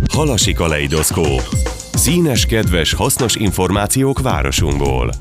Halasi kaleidoszkóp. Színes, kedves, hasznos információk városunkból.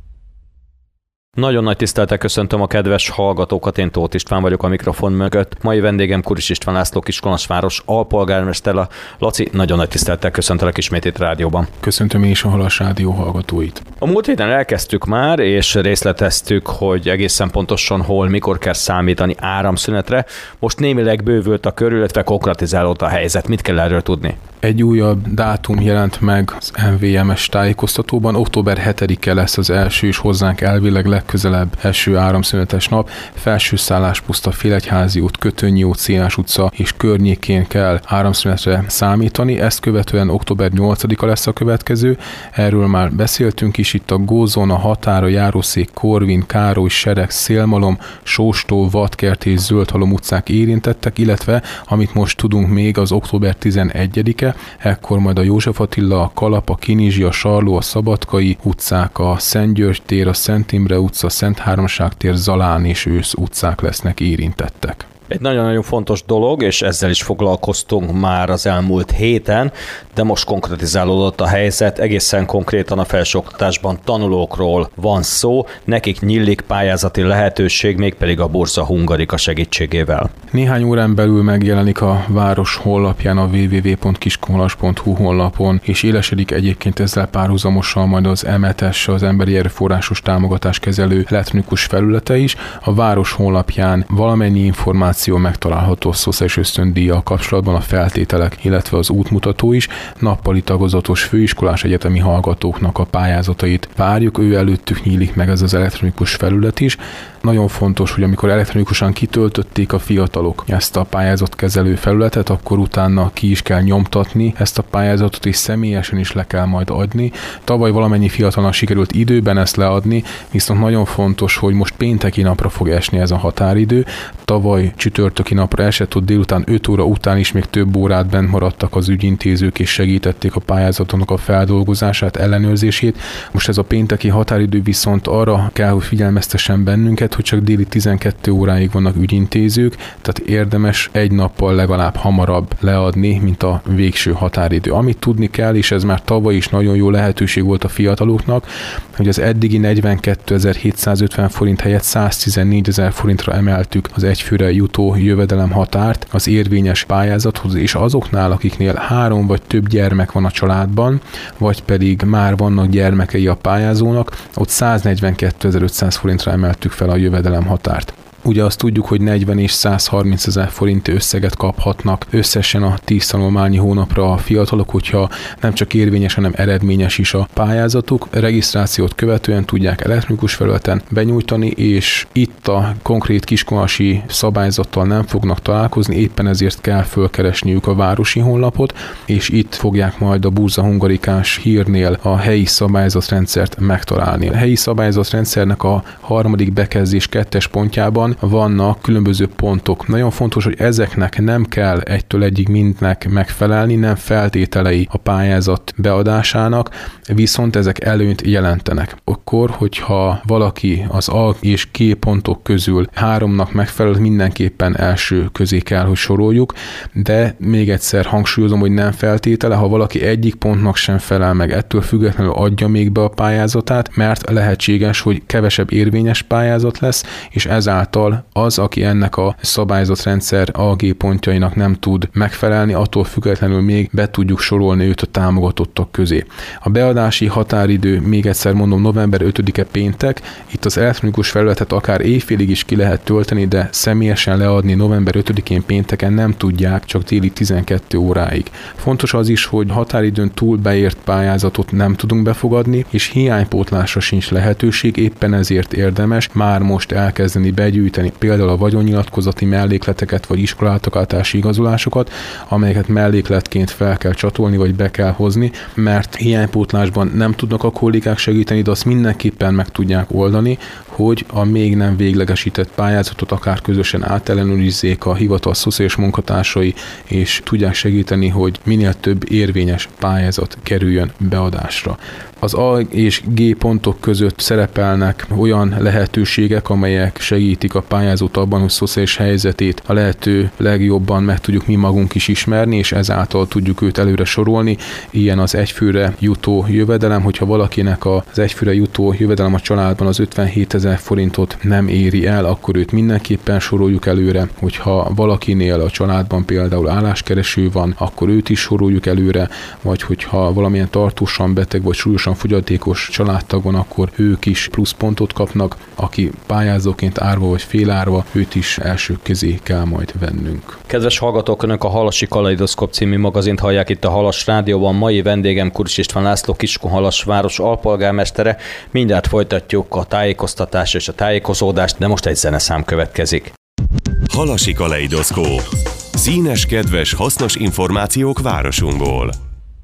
Nagyon nagy tisztelettel köszöntöm a kedves hallgatókat, én Tóth István vagyok a mikrofon mögött. Mai vendégem Kuris István László Kiskunhalasváros alpolgármester. Laci, nagyon nagy tisztelettel köszöntelek ismét itt rádióban. Köszöntöm én is a Halas Rádió hallgatóit. A múlt héten elkezdtük már, és részleteztük, hogy egészen pontosan hol, mikor kell számítani áramszünetre. Most némileg bővült a kör, illetve konkretizálódott a helyzet. Mit kell erről tudni? Egy újabb dátum jelent meg az MVMS tájékoztatóban. Október 7-e lesz az első, és hozzánk elvileg legközelebb első áramszünetes nap. Felsőszállás, Puszta, Félegyházi út, Kötönyi út, Szénás utca és környékén kell áramszünetre számítani. Ezt követően október 8-a lesz a következő. Erről már beszéltünk is, itt a Gózon, a Határa, Járószék, Korvin, Károly, Sereg, Szélmalom, Sóstó, Vadkert és Zöldhalom utcák érintettek, illetve amit most tudunk még, az október 11-e, ekkor majd a József Attila, a Kalap, a Kinizsi, a Sarló, a Szabadkai utcák, a Szent György tér, a Szent Imre utca, Szent Háromság tér, Zalán és Ősz utcák lesznek érintettek. Egy nagyon-nagyon fontos dolog, és ezzel is foglalkoztunk már az elmúlt héten, de most konkretizálódott a helyzet, egészen konkrétan a felsőoktatásban tanulókról van szó, nekik nyílik pályázati lehetőség, mégpedig a Burza Hungarika segítségével. Néhány órán belül megjelenik a város honlapján, a www.kiskunhalas.hu honlapon, és élesedik egyébként ezzel párhuzamosan majd az EMETES, az Emberi Erőforrásos Támogatás Kezelő elektronikus felülete is. A város honlapján valamennyi információ megtalálható szociális ösztöndíjjal kapcsolatban, a feltételek, illetve az útmutató is. Nappali tagozatos főiskolás egyetemi hallgatóknak a pályázatait várjuk, ő előttük nyílik meg ez az elektronikus felület is. Nagyon fontos, hogy amikor elektronikusan kitöltötték a fiatalok ezt a pályázatkezelő felületet, akkor utána ki is kell nyomtatni ezt a pályázatot, és személyesen is le kell majd adni. Tavaly valamennyi fiatalnak sikerült időben ezt leadni, viszont nagyon fontos, hogy most pénteki napra fog esni ez a határidő. Tavaly csütörtöki napra esett, ott délután 5 óra után is még több órát bent maradtak az ügyintézők, és segítették a pályázatoknak a feldolgozását, ellenőrzését. Most ez a pénteki határidő viszont arra kell, hogy figyelmeztessen bennünket, hogy csak déli 12 óráig vannak ügyintézők, tehát érdemes egy nappal legalább hamarabb leadni, mint a végső határidő. Amit tudni kell, és ez már tavaly is nagyon jó lehetőség volt a fiataloknak, hogy az eddigi 42.750 forint helyett 114.000 forintra emeltük az egyfőre jutó jövedelem határt az érvényes pályázathoz, és azoknál, akiknél 3 vagy több gyermek van a családban, vagy pedig már vannak gyermekei a pályázónak, ott 142.500 forintra emeltük fel a jövedelem határt. Ugye azt tudjuk, hogy 40 és 130 000 forint összeget kaphatnak összesen a 10 tanulmányi hónapra a fiatalok, hogyha nem csak érvényes, hanem eredményes is a pályázatuk. Regisztrációt követően tudják elektronikus felületen benyújtani, és itt a konkrét kiskunhalasi szabályzattal nem fognak találkozni, éppen ezért kell fölkeresniük a városi honlapot, és itt fogják majd a Burza Hungarikás hírnél a helyi szabályzatrendszert megtalálni. A helyi szabályzatrendszernek a 3. bekezdés 2. pontjában vannak különböző pontok. Nagyon fontos, hogy ezeknek nem kell egytől egyig mindnek megfelelni, nem feltételei a pályázat beadásának, viszont ezek előnyt jelentenek. Akkor, hogyha valaki az A és G pontok közül 3-nak megfelel, mindenképpen első közé kell, hogy soroljuk, de még egyszer hangsúlyozom, hogy nem feltétele, ha valaki egyik pontnak sem felel meg, ettől függetlenül adja még be a pályázatát, mert lehetséges, hogy kevesebb érvényes pályázat lesz, és ezáltal az, aki ennek a szabályzatrendszer AG pontjainak nem tud megfelelni, attól függetlenül még be tudjuk sorolni őt a támogatottak közé. A beadási határidő, még egyszer mondom, november 5-e péntek, itt az elektronikus felületet akár éjfélig is ki lehet tölteni, de személyesen leadni november 5-én pénteken nem tudják, csak déli 12 óráig. Fontos az is, hogy határidőn túl beért pályázatot nem tudunk befogadni, és hiánypótlásra sincs lehetőség, éppen ezért érdemes már most elkezdeni begyűjteni például a vagyonnyilatkozati mellékleteket vagy iskolátogatási igazolásokat, amelyeket mellékletként fel kell csatolni vagy be kell hozni, mert hiánypótlásban nem tudnak a kollégák segíteni, de azt mindenképpen meg tudják oldani, hogy a még nem véglegesített pályázatot akár közösen átellenőrizzék a hivatal szociális munkatársai, és tudják segíteni, hogy minél több érvényes pályázat kerüljön beadásra. Az A és G pontok között szerepelnek olyan lehetőségek, amelyek segítik a pályázót abban, hogy szociális helyzetét a lehető legjobban meg tudjuk mi magunk is ismerni, és ezáltal tudjuk őt előre sorolni. Ilyen az egyfőre jutó jövedelem, hogyha valakinek az egyfőre jutó jövedelem a családban az 57 000 forintot nem éri el, akkor őt mindenképpen soroljuk előre. Hogyha valakinél a családban például álláskereső van, akkor őt is soroljuk előre, vagy hogyha valamilyen tartósan beteg vagy súlyosan fogyatékos családtag van, akkor ők is pluszpontot kapnak, aki pályázóként árva vagy félárva, őt is első közé kell majd vennünk. Kedves hallgatók, Önök a Halasi Kaleidoszkóp című magazint hallják itt a Halas Rádióban. Mai vendégem Kuris István László, Kiskunhalas város alpolgármestere. Mindjárt folytatjuk a tájékoztatást és a tájékozódást, de most egy zeneszám következik. Halasi Kaleidoszkóp. Színes, kedves, hasznos információk városunkból.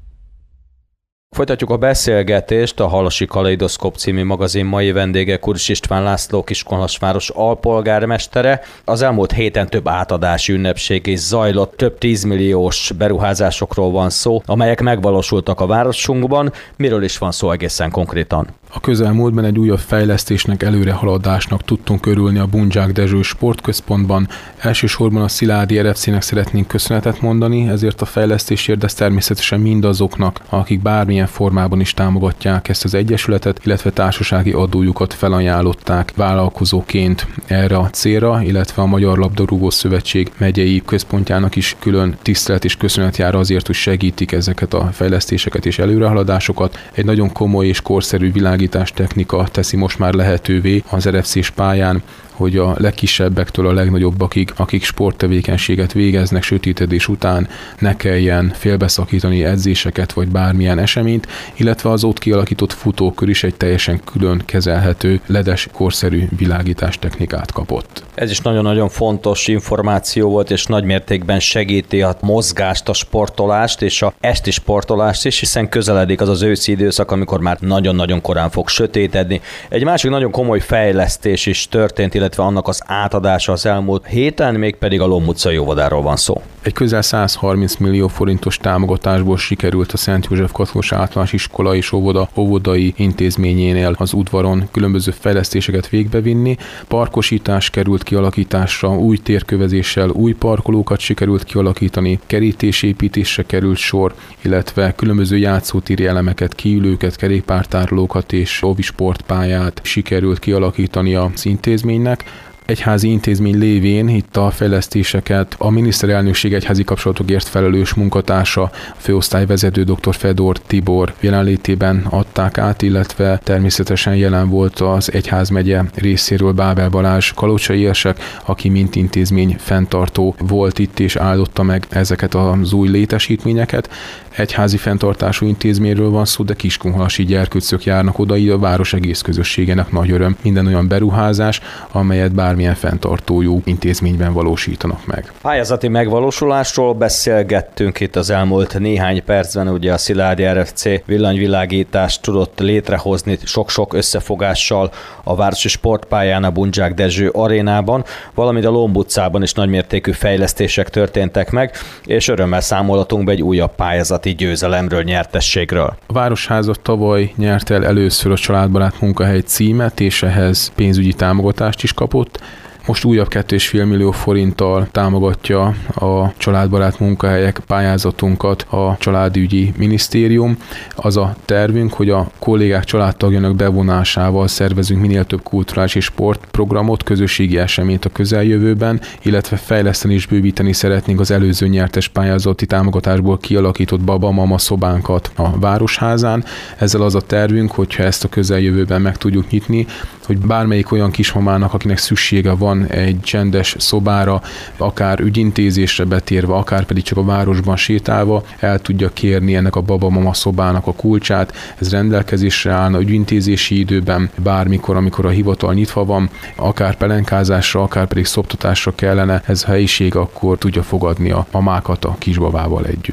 Folytatjuk a beszélgetést, a Halasi Kaleidoszkóp című magazin mai vendége Kuris István László, Kiskunhalas város alpolgármestere. Az elmúlt héten több átadási ünnepség is zajlott, több 10 milliós beruházásokról van szó, amelyek megvalósultak a városunkban. Miről is van szó egészen konkrétan? A közelmúltban egy újabb fejlesztésnek, előrehaladásnak tudtunk örülni a Bundzsák Dezső Sportközpontban. Elsősorban a Sziládi RFC-nek szeretnénk köszönetet mondani, ezért a fejlesztésért, de természetesen mindazoknak, akik bármilyen formában is támogatják ezt az egyesületet, illetve társasági adójukat felajánlották vállalkozóként erre a célra, illetve a Magyar Labdarúgó Szövetség megyei központjának is külön tisztelet és köszönet jár azért, hogy segítik ezeket a fejlesztéseket és előrehaladásokat. Egy nagyon komoly és korszerű világítástechnika teszi most már lehetővé az RFC-s pályán, hogy a legkisebbektől a legnagyobbakig, akik sporttevékenységet végeznek sötétedés után, ne kelljen félbeszakítani edzéseket vagy bármilyen eseményt, illetve az ott kialakított futókör is egy teljesen külön kezelhető, ledes, korszerű világítástechnikát kapott. Ez is nagyon-nagyon fontos információ volt, és nagy mértékben segíti a mozgást, a sportolást és a esti sportolást is, hiszen közeledik az az őszi időszak, amikor már nagyon-nagyon korán fog sötétedni. Egy másik nagyon komoly fejlesztés is történt, illetve annak az átadása az elmúlt héten, mégpedig a Lomb utcai óvodáról van szó. Egy közel 130 millió forintos támogatásból sikerült a Szent József Katolikus Általános Iskola és óvodai intézményénél az udvaron különböző fejlesztéseket végbevinni. Parkosítás került kialakításra, új térkövezéssel új parkolókat sikerült kialakítani, kerítésépítésre került sor, illetve különböző játszótéri elemeket, kiülőket, kerékpártárolókat és óvisportpályát sikerült kialakítani az intézménynek. Egyházi intézmény lévén itt a fejlesztéseket a miniszterelnökség egyházi kapcsolatokért felelős munkatársa, a főosztályvezető dr. Fedor Tibor jelenlétében adták át, illetve természetesen jelen volt az egyházmegye részéről Bábel Balázs kalocsai érsek, aki mint intézmény fenntartó volt itt és áldotta meg ezeket az új létesítményeket. Egyházi fenntartású intézményről van szó, de kiskunhalasi gyerkőcök járnak oda, így a város egész közösségének nagy öröm minden olyan beruházás, amelyet bármilyen fenntartójú intézményben valósítanak meg. Pályázati megvalósulásról beszélgettünk itt az elmúlt néhány percben, ugye a Sziládi RFC villanyvilágítást tudott létrehozni sok-sok összefogással a városi sportpályán, a Bundzsák Dezső arénában, valamint a Lomb utcában is nagymértékű fejlesztések történtek meg, és örömmel számolhatunk be egy újabb pályázati győzelemről, nyertességről. A Városházat tavaly nyert el először a Családbarát munkahely címet, és ehhez pénzügyi támogatást is kapott. Most újabb 2,5 millió forinttal támogatja a Családbarát munkahelyek pályázatunkat a Családügyi Minisztérium. Az a tervünk, hogy a kollégák családtagjának bevonásával szervezünk minél több kulturális és sportprogramot, közösségi eseményt a közeljövőben, illetve fejleszteni és bővíteni szeretnénk az előző nyertes pályázati támogatásból kialakított baba-mama szobánkat a Városházán. Ezzel az a tervünk, hogyha ezt a közeljövőben meg tudjuk nyitni, hogy bármelyik olyan kismamának, akinek szüksége van egy csendes szobára, akár ügyintézésre betérve, akár pedig csak a városban sétálva, el tudja kérni ennek a baba-mama szobának a kulcsát. Ez rendelkezésre állna ügyintézési időben, bármikor, amikor a hivatal nyitva van, akár pelenkázásra, akár pedig szoptatásra kellene ez a helyiség, akkor tudja fogadni a mamákat a kisbabával együtt.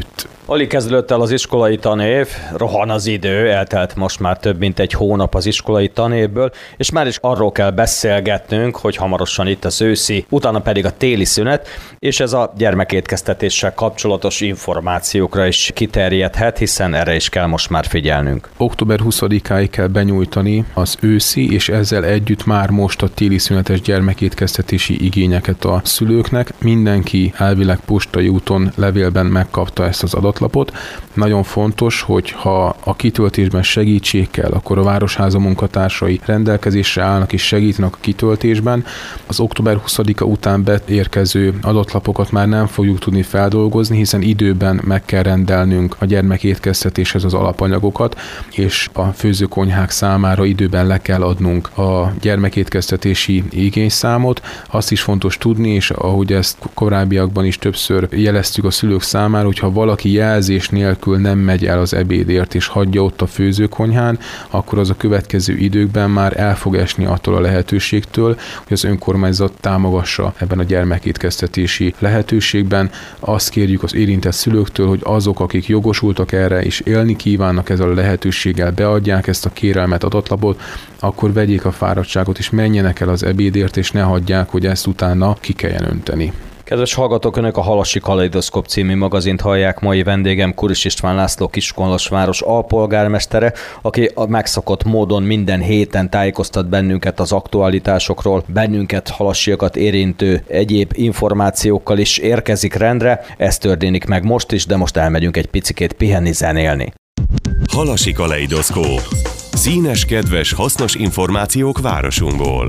Alig kezdődött el az iskolai tanév, rohan az idő, eltelt most már több mint egy hónap az iskolai tanévből, és már is arról kell beszélgetnünk, hogy hamarosan itt az őszi, utána pedig a téli szünet, és ez a gyermekétkeztetéssel kapcsolatos információkra is kiterjedhet, hiszen erre is kell most már figyelnünk. Október 20-áig kell benyújtani az őszi, és ezzel együtt már most a téli szünetes gyermekétkeztetési igényeket a szülőknek. Mindenki elvileg postai úton levélben megkapta ezt az adatlapot. Nagyon fontos, hogy ha a kitöltésben segítség kell, akkor a Városháza munkatársai rendelkezésre állnak és segítenek a kitöltésben. Az október 20-a után beérkező adatlapokat már nem fogjuk tudni feldolgozni, hiszen időben meg kell rendelnünk a gyermekétkeztetéshez az alapanyagokat, és a főzőkonyhák számára időben le kell adnunk a gyermekétkeztetési igényszámot. Azt is fontos tudni, és ahogy ezt korábbiakban is többször jeleztük a szülők számára, hogyha valaki jelzés nélkül nem megy el az ebédért és hagyja ott a főzőkonyhán, akkor az a következő időkben már el fog esni attól a lehetőségtől, hogy az önkormányzat támogassa ebben a gyermekétkeztetési lehetőségben. Azt kérjük az érintett szülőktől, hogy azok, akik jogosultak erre és élni kívánnak ezzel a lehetőséggel, beadják ezt a kérelmet, adatlapot, akkor vegyék a fáradtságot és menjenek el az ebédért, és ne hagyják, hogy ezt utána ki kelljen önteni. Kedves hallgatók, Önök a Halasi Kaleidoszkóp című magazint hallják. Mai vendégem Kuris István László Kiskunhalasváros alpolgármestere, aki a megszokott módon minden héten tájékoztat bennünket az aktualitásokról, bennünket halasiakat érintő egyéb információkkal is érkezik rendre. Ez történik meg most is, de most elmegyünk egy picikét pihenni, zenélni. Halasi Kaleidoszkóp. Színes, kedves, hasznos információk városunkból.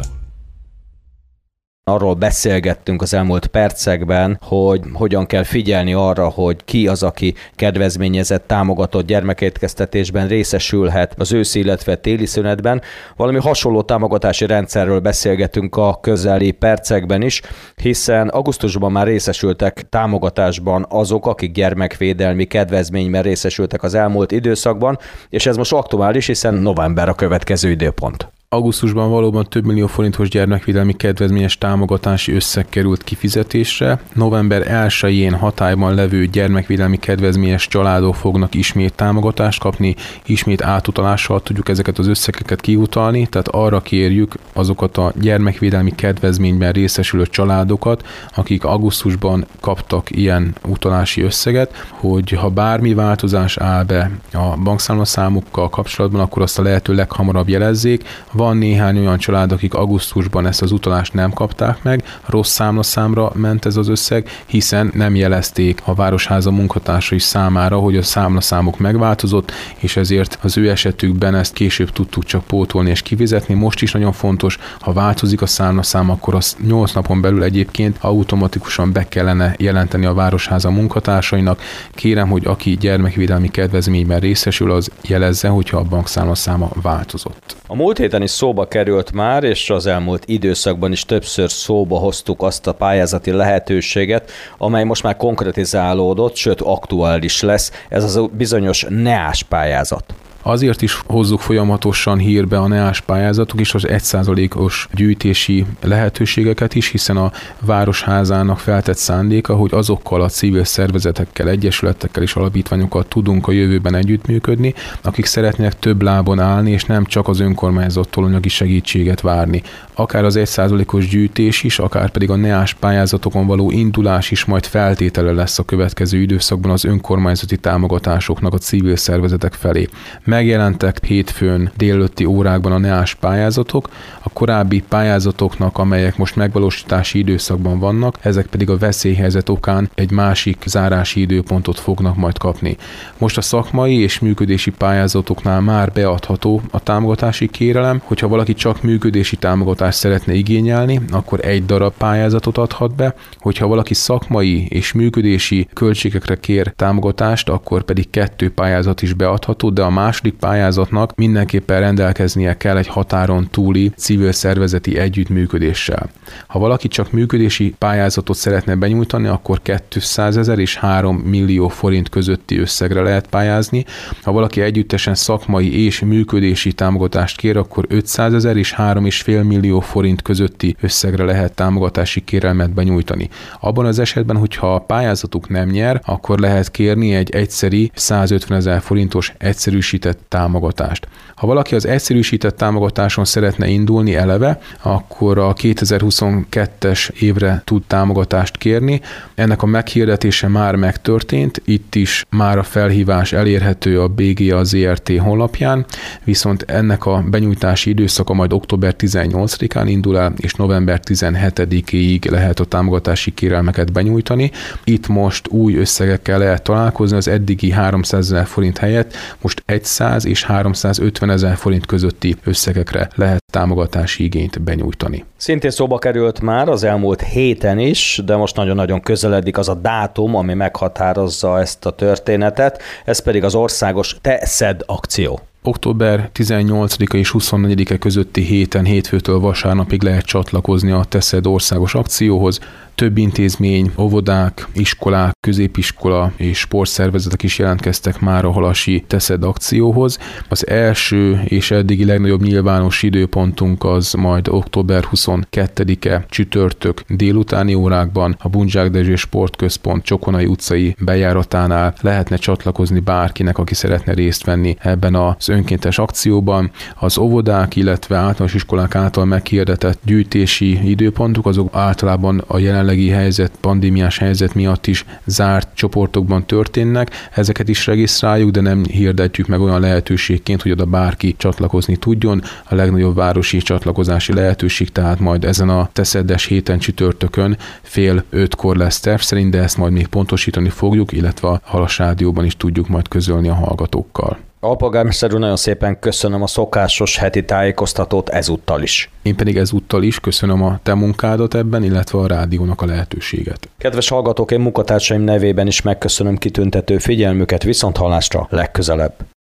Arról beszélgettünk az elmúlt percekben, hogy hogyan kell figyelni arra, hogy ki az, aki kedvezményezett, támogatott gyermekétkeztetésben részesülhet az őszi, illetve téli szünetben. Valami hasonló támogatási rendszerről beszélgetünk a közeli percekben is, hiszen augusztusban már részesültek támogatásban azok, akik gyermekvédelmi kedvezményben részesültek az elmúlt időszakban, és ez most aktuális, hiszen november a következő időpont. Augusztusban valóban több millió forintos gyermekvédelmi kedvezményes támogatási összeg került kifizetésre. November 1-én hatályban levő gyermekvédelmi kedvezményes családok fognak ismét támogatást kapni, ismét átutalással tudjuk ezeket az összegeket kiutalni, tehát arra kérjük azokat a gyermekvédelmi kedvezményben részesülő családokat, akik augusztusban kaptak ilyen utalási összeget, hogy ha bármi változás áll be a bankszámlaszámukkal kapcsolatban, akkor azt a lehető leghamarabb jelezzék. Van néhány olyan család, akik augusztusban ezt az utalást nem kapták meg, rossz számlaszámra ment ez az összeg, hiszen nem jelezték a Városháza munkatársai számára, hogy a számlaszámuk megváltozott, és ezért az ő esetükben ezt később tudtuk csak pótolni és kifizetni. Most is nagyon fontos, ha változik a számlaszám, akkor az 8 napon belül egyébként automatikusan be kellene jelenteni a Városháza munkatársainak. Kérem, hogy aki gyermekvédelmi kedvezményben részesül, az jelezze, hogyha a bankszámlaszáma változott. A múlt héten is szóba került már, és az elmúlt időszakban is többször szóba hoztuk azt a pályázati lehetőséget, amely most már konkretizálódott, sőt aktuális lesz, ez az a bizonyos NEÁS pályázat. Azért is hozzuk folyamatosan hírbe a NEÁS pályázatok és az 1%-os gyűjtési lehetőségeket is, hiszen a Városházának feltett szándéka, hogy azokkal a civil szervezetekkel, egyesületekkel és alapítványokkal tudunk a jövőben együttműködni, akik szeretnének több lábon állni, és nem csak az önkormányzattól anyagi segítséget várni. Akár az 1%-os gyűjtés is, akár pedig a NEÁS pályázatokon való indulás is majd feltétele lesz a következő időszakban az önkormányzati támogatásoknak a civil szervezetek felé. Megjelentek hétfőn délelőtti órákban a NEÁS pályázatok, a korábbi pályázatoknak, amelyek most megvalósítási időszakban vannak, ezek pedig a veszélyhelyzet okán egy másik zárási időpontot fognak majd kapni. Most a szakmai és működési pályázatoknál már beadható a támogatási kérelem, hogyha valaki csak működési támogatást szeretne igényelni, akkor egy darab pályázatot adhat be, hogyha valaki szakmai és működési költségekre kér támogatást, akkor pedig 2 pályázat is beadható, de a második második pályázatnak mindenképpen rendelkeznie kell egy határon túli civil szervezeti együttműködéssel. Ha valaki csak működési pályázatot szeretne benyújtani, akkor 200 000 és 3 millió forint közötti összegre lehet pályázni. Ha valaki együttesen szakmai és működési támogatást kér, akkor 500 000 és 3,5 millió forint közötti összegre lehet támogatási kérelmet benyújtani. Abban az esetben, hogyha a pályázatuk nem nyer, akkor lehet kérni egy egyszeri 150 000 forintos egyszerűsített támogatást. Ha valaki az egyszerűsített támogatáson szeretne indulni eleve, akkor a 2022-es évre tud támogatást kérni. Ennek a meghirdetése már megtörtént, itt is már a felhívás elérhető a BGA ZRT honlapján, viszont ennek a benyújtási időszaka majd október 18-án indul el, és november 17-ig lehet a támogatási kérelmeket benyújtani. Itt most új összegekkel lehet találkozni, az eddigi 300 000 forint helyett most 100 és 350 000 forint közötti összegekre lehet támogatási igényt benyújtani. Szintén szóba került már az elmúlt héten is, de most nagyon-nagyon közeledik az a dátum, ami meghatározza ezt a történetet, ez pedig az országos Te szedd akció. Október 18-a és 24-e közötti héten, hétfőtől vasárnapig lehet csatlakozni a Te szedd országos akcióhoz. Több intézmény, óvodák, iskolák, középiskola és sportszervezetek is jelentkeztek már a halasi Te szedd akcióhoz. Az első és eddigi legnagyobb nyilvános időpontunk az majd október 22-e csütörtök délutáni órákban a Bundzsák Dezső Sportközpont Csokonai utcai bejáratánál lehetne csatlakozni bárkinek, aki szeretne részt venni ebben az önkéntes akcióban. Az óvodák, illetve általános iskolák által meghirdetett gyűjtési időpontok azok általában a jelenlegi helyzet, pandémiás helyzet miatt is zárt csoportokban történnek. Ezeket is regisztráljuk, de nem hirdetjük meg olyan lehetőségként, hogy oda bárki csatlakozni tudjon. A legnagyobb városi csatlakozási lehetőség, tehát majd ezen a Te szeddes héten csütörtökön 4:30 lesz terv szerint, de ezt majd még pontosítani fogjuk, illetve a Halas Rádióban is tudjuk majd közölni a hallgatókkal. Alpolgármester úr, nagyon szépen köszönöm a szokásos heti tájékoztatót ezúttal is. Én pedig ezúttal is köszönöm a te munkádat ebben, illetve a rádiónak a lehetőséget. Kedves hallgatók, én munkatársaim nevében is megköszönöm kitüntető figyelmüket, viszonthallásra legközelebb.